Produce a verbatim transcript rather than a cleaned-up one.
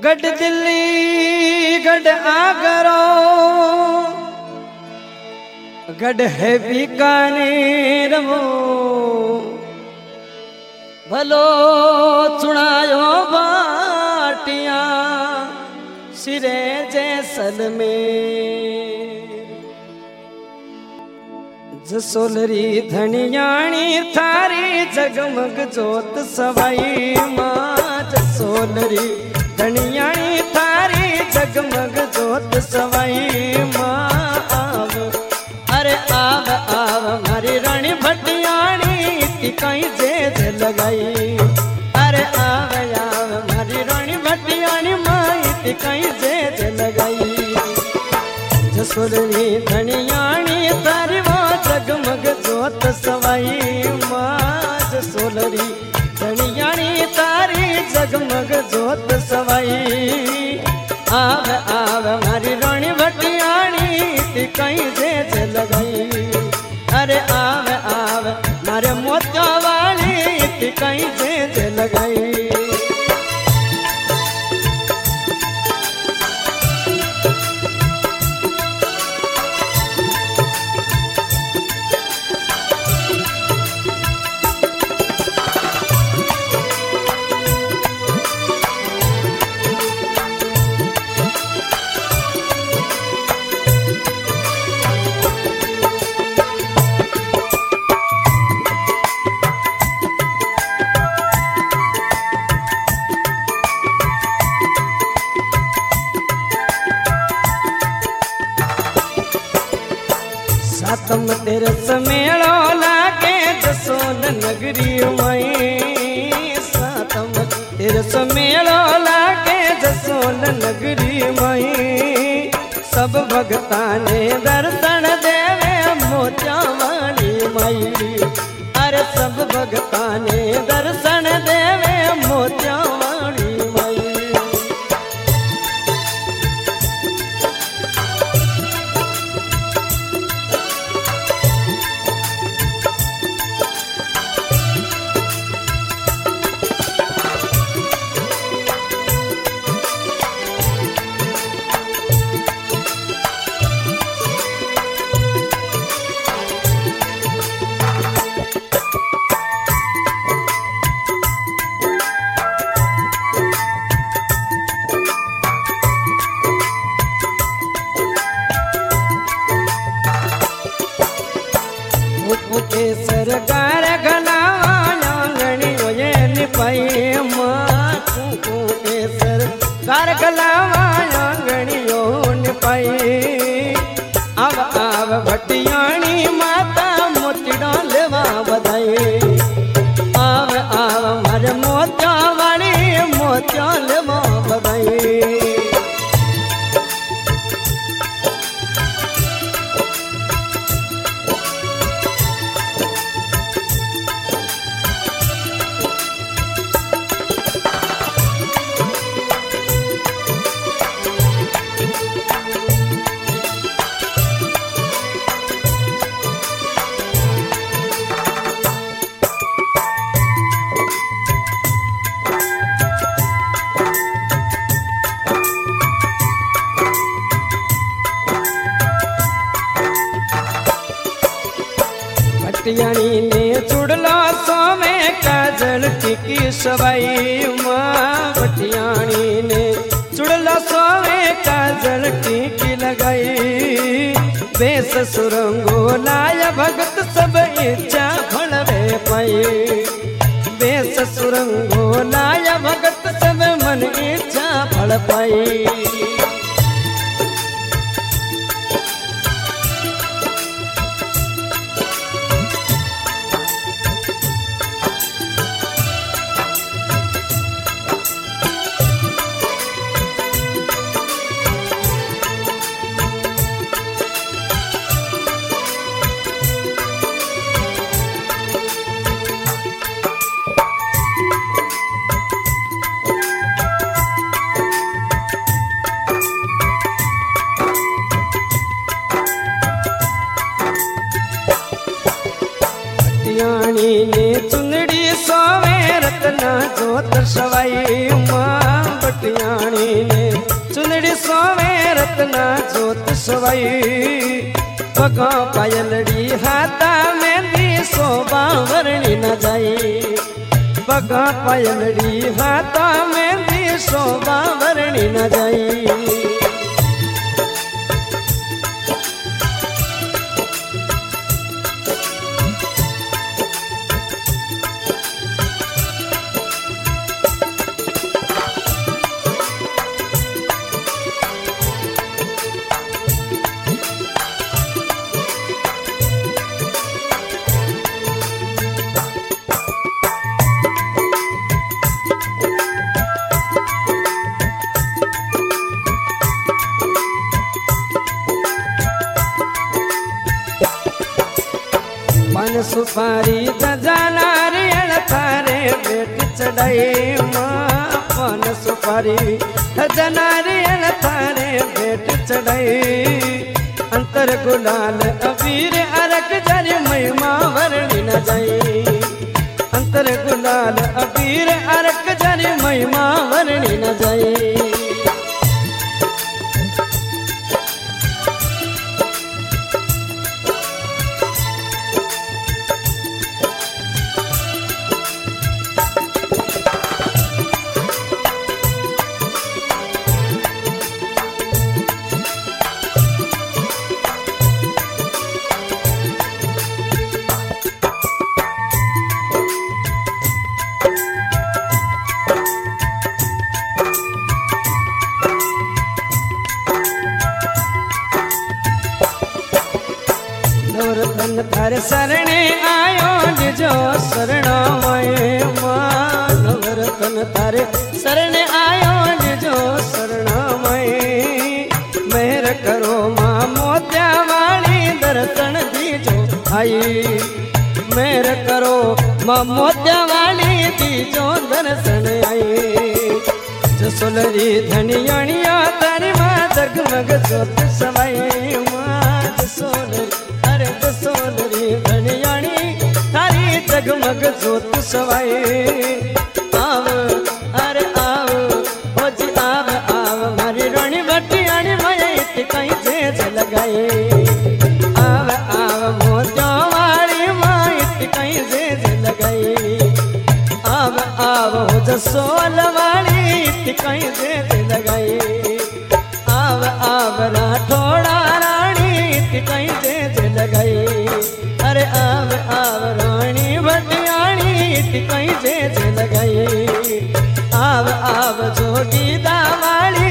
गढ़ दिल्ली गढ़ आगरो गढ़ है बीकानेर वो भलो चुनायो बाटिया सिरे जैसलमेर जसोलरी धनियाणी थारी जगमग जोत सवाई माँ जसोलरी धनियाणी थारी जगमग जोत सवाई माँ आव अरे आव आव मारी रानी भटियाणी कहीं जेज लगाई अरे आव आव मारी रानी भटियाणी माई कहीं जेज लगाई जसोलरी धनियाणी थारी वो जगमग जोत सवाई माँ जसोलरी धनियाणी तारी जगमग जोत सवाई आव आव मारी रानी भटियाणी कहीं जेज लगाई अरे आव आव मारे मोतिया वाली कहीं जेज लगाई सातम तेरे समेड़ो लागे जसोल नगरी माई सातम तेरे समेड़ो लागे जसोल नगरी माई सब भगता ने दर्शन देवे मोतिया वाली माई अरे सब भगता ने दर्शन देवे मोतिया वाली माई सरकार गलावांगणियों ये निपाई माँ कुकु के सरकार गलावांगणियों निपाई आव आव भटियाणी माता मोतिड़ा लेवा बधाई आव आव मारे मोतिया वाली मोतिया लेवा बधाई भटियाणी ने चुड़ला सोमे काजल की सवाई माँ भटियाणी ने चुड़ला सोमे काजल की लगाई बेस सुरंगो लाय भगत सब इच्छा फलवे पाई बेस सुरंगो लाय भगत सब मन इच्छा फल पाई भटियाणी ने चुंदड़ी सोवे रत्ना जोत सवाई माँ भटियाणी जगना जोत सवाई बगा पायलड़ी हाथा मेहंदी शोभा वर्णी न जाई बगा पायलड़ी हाथा मेहंदी शोभा वर्णी न जाई पान सुपारी दजानारी थारे बेट चढ़ाई माँ पान सुपारी दजानारी थारे बेट चढ़ाई अंतर गुलाल अबीर अरक जरी महिमा वर्णी न जाई अंतर गुलाल अबीर अरक जरी महिमा वर्णी न जाई नवरतन थारे शरणे आयो निजो शरणमय माँ नवरतन थारे शरणे आयो निजो शरणमय मेहर करो माँ मोत्या वाली दर्शन दीजो आई मेहर करो माँ मोत्या वाली दीजो दर्शन आई जसोलरी धनियाणिया तारी माँ जगमग जोत सवाई माँ जसोलरी सोनरी धनियाणी थारी जगमग जोत सवाई आव अरे आव हो जी आव आव मारी रानी बटियाणी माया इत कहीं जेज लगाए आव आव मोतियों वाली माँ इत कहीं जेज लगाए आव आव हो जसोल वाली इत कहीं जेज लगाए आव आव राठौड़ा रानी इत कहीं जेज लगाई अरे आव आव रानी भटियाणी कहीं जेज लगाई आव आव जोगी दावाली